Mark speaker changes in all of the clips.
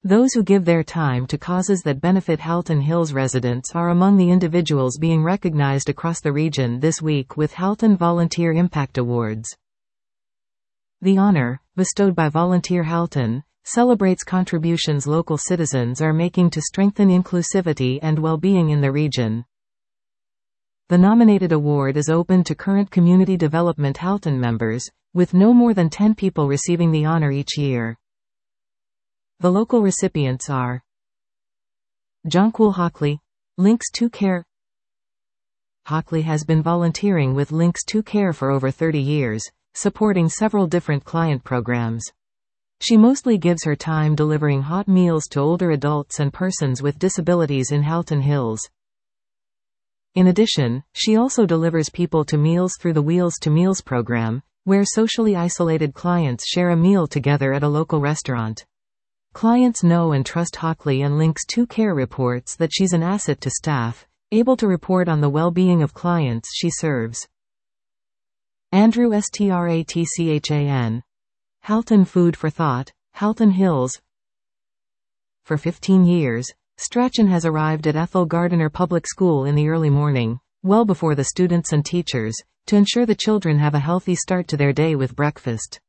Speaker 1: Those who give their time to causes that benefit Halton Hills residents are among the individuals being recognized across the region this week with Halton Volunteer Impact Awards. The honor, bestowed by Volunteer Halton, celebrates contributions local citizens are making to strengthen inclusivity and well-being in the region. The nominated award is open to current Community Development Halton members, with no more than 10 people receiving the honor each year. The local recipients are Jonquil Hockley, Links 2 Care. Hockley has been volunteering with Links 2 Care for over 30 years, supporting several different client programs. She mostly gives her time delivering hot meals to older adults and persons with disabilities in Halton Hills. In addition, she also delivers people to meals through the Wheels to Meals program, where socially isolated clients share a meal together at a local restaurant. Clients know and trust Hockley, and Links 2 Care reports that she's an asset to staff, able to report on the well-being of clients she serves. Andrew Stratchan. Halton Food for Thought, Halton Hills. For 15 years, Strachan has arrived at Ethel Gardiner Public School in the early morning, well before the students and teachers, to ensure the children have a healthy start to their day with breakfast.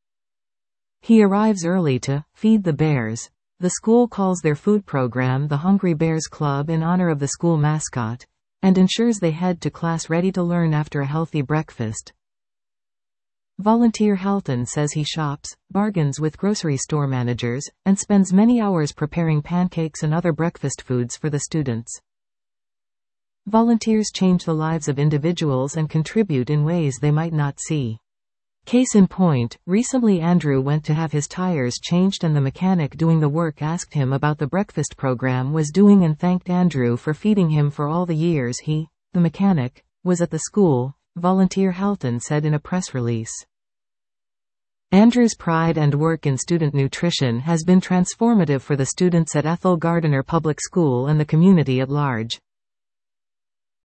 Speaker 1: He arrives early to feed the bears. The school calls their food program the Hungry Bears Club in honor of the school mascot, and ensures they head to class ready to learn after a healthy breakfast. Volunteer Halton says he shops, bargains with grocery store managers, and spends many hours preparing pancakes and other breakfast foods for the students. Volunteers change the lives of individuals and contribute in ways they might not see. Case in point, recently Andrew went to have his tires changed and the mechanic doing the work asked him about the breakfast program was doing and thanked Andrew for feeding him for all the years he, the mechanic, was at the school, Volunteer Halton said in a press release. Andrew's pride and work in student nutrition has been transformative for the students at Ethel Gardiner Public School and the community at large.